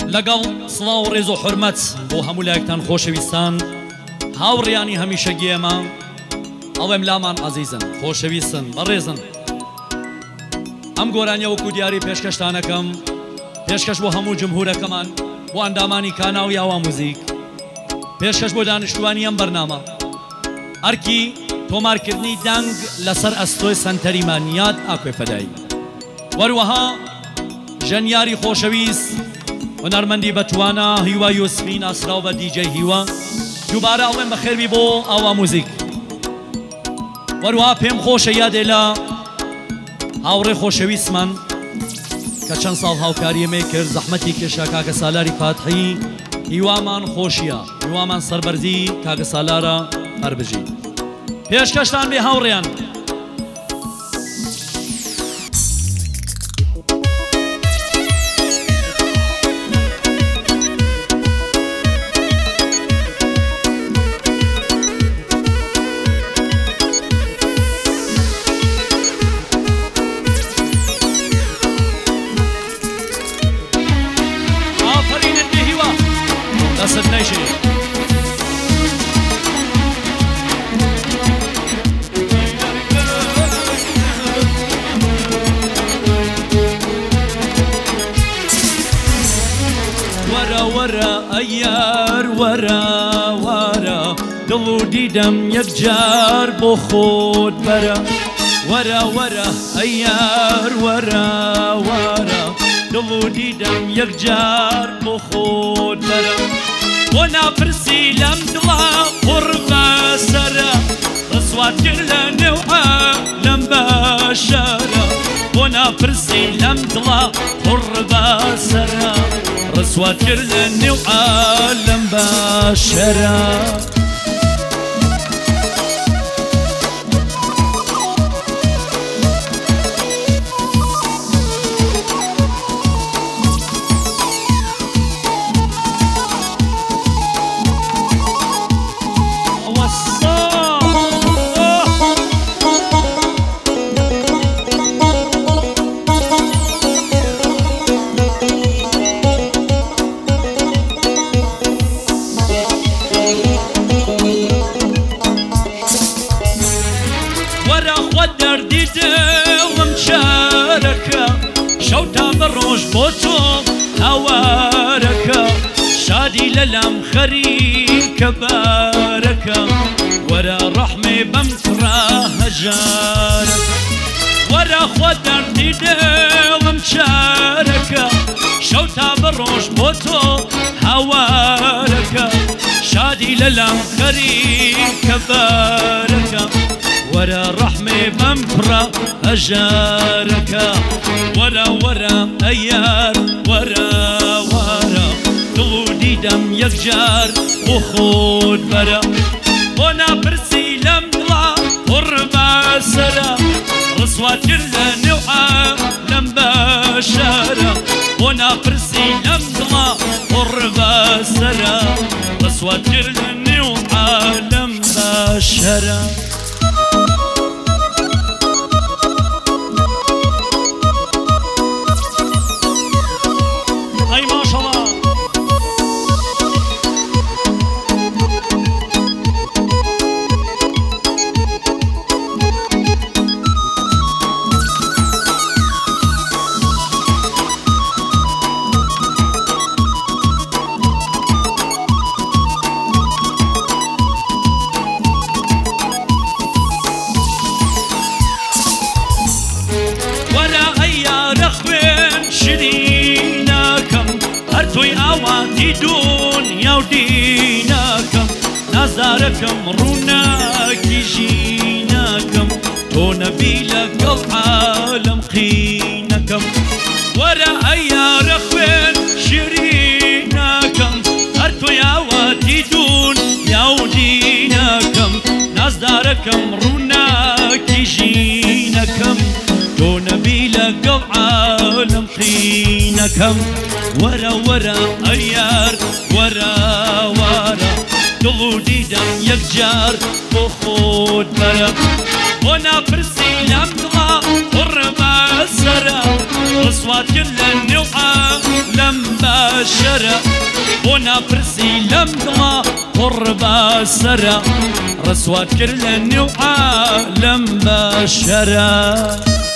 لەگەڵ سڵاو و ڕێز و حورمەت بۆ هەموو لایەکتان خۆشەویستان هاوڕێیانی هەمیشەگی ئێمە ئەڵێم لامان عەزیزن خۆشەویستن بەڕێزن ئەم گۆرانیە وەکو دیاری پێشکەشتانەکەم پێشکەش بۆ هەموو جمهورەکەمان بۆ ئەندامانی کانا و یاوا موزیک پێشکەش بۆ دانیشتوانی ئەم بەرنامە ئەرکی تۆمارکردنی دەنگ لەسەر ئەستۆی سەنتەریمانیات ئاکوێ فەدایی وەروەها ژەنیاری خۆشەویست هونەرمەندی بەتوانە هیوا یوسفی ناسراو بە دیجەی هیوا دووبارە ئەڵێم بەخێربی بۆ ئاوا موزیک وەروەها پێم خۆشە یادێ لە هاوڕێ خۆشەویستمان کە چەند ساڵ هاوکاری ئێمەی کرد زەحمەتی کێشا کاکە سالاری فاتحی هیوامان خۆشیە هیوامان سەربەرزی کاکە سالارە هەربژی پێشکەشتان بێ هاوڕێیان دڵ و دیدەم یەکجار بۆ خۆت بەرە وەرە وەرە ئەیار وەرە وەرە دڵ و دیدەم یەکجار بۆ خۆت بەرە بۆ ناپرسی لەم دڵا قوڕ بەسەرە ڕسوات کرد لە نێو عالەم بەشەرە بۆ ناپرسی لەم دڵا قوڕ بەسەرە ڕسوات کرد لە نێو عالەم بەشەرە بۆ تۆ هاوارەکە شادی لەلام خەریکە بارەکە وەرە ڕەحمێ بەم کوڕە هەژارە وەرە خۆ دەردی دڵم چارەکە شەو تا بەڕۆژ بۆ تۆ هاوارەکە شادی لەلام خەریکە بارەکە وەرە ڕەحمێ بەم کوڕە هەژارەکە وەرە وەرە ئەیار وەرە وەرە دڵ و دیدەم یەکجار بۆ خۆت بەرە بۆ ناپرسی لەم دڵا قوڕ بەسەرە ڕسوات کرد لە نێو عالەم بەشەرە بۆ ناپرسی لەم دڵا قوڕ بەسەرە ڕسوات کرد لە نێو عالەم بەشەرە نازدارەکەم ڕووناکی ژینەکەم تۆ نەبی لەگەڵ عالەم قینەکەم وەرە ئەیارە خوێن شیرینەکەم هەر تۆی ئاواتی دونیا و دینەکەم نازدارەکەم ڕووناکی ژینەکەم تۆ نەبی لەگەڵ عالەم قینەکەم وەرە وەرە ئەیار وەرە وەرە دڵ و دیدەم یەکجار بۆ خۆت بەرە بۆ ناپرسی لەم دڵا قوڕ بەسەرە رسوات كل النوعة لم بشرة ونا برسي لم دما قربا سرة رسوات كل النوعة لم بشرة